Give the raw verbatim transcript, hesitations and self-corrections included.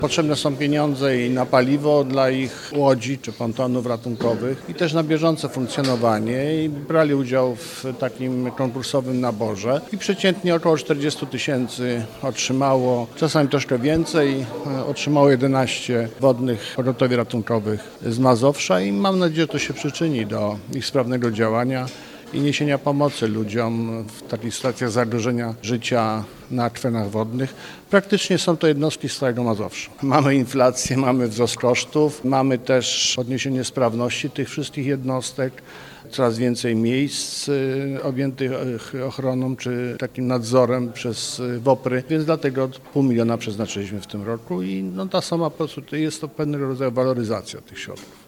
Potrzebne są pieniądze i na paliwo dla ich łodzi czy pontonów ratunkowych i też na bieżące funkcjonowanie i brali udział w takim konkursowym naborze i przeciętnie około czterdzieści tysięcy otrzymało, czasami troszkę więcej, otrzymało jedenaście wodnych pogotowi ratunkowych z Mazowsza i mam nadzieję, że to się przyczyni do ich sprawnego działania i niesienia pomocy ludziom w takich sytuacjach zagrożenia życia na akwenach wodnych. Praktycznie są to jednostki z całego Mazowsza. Mamy inflację, mamy wzrost kosztów, mamy też podniesienie sprawności tych wszystkich jednostek, coraz więcej miejsc objętych ochroną czy takim nadzorem przez WOPR-y, więc dlatego pół miliona przeznaczyliśmy w tym roku i no, ta suma po prostu jest to pewnego rodzaju waloryzacja tych środków.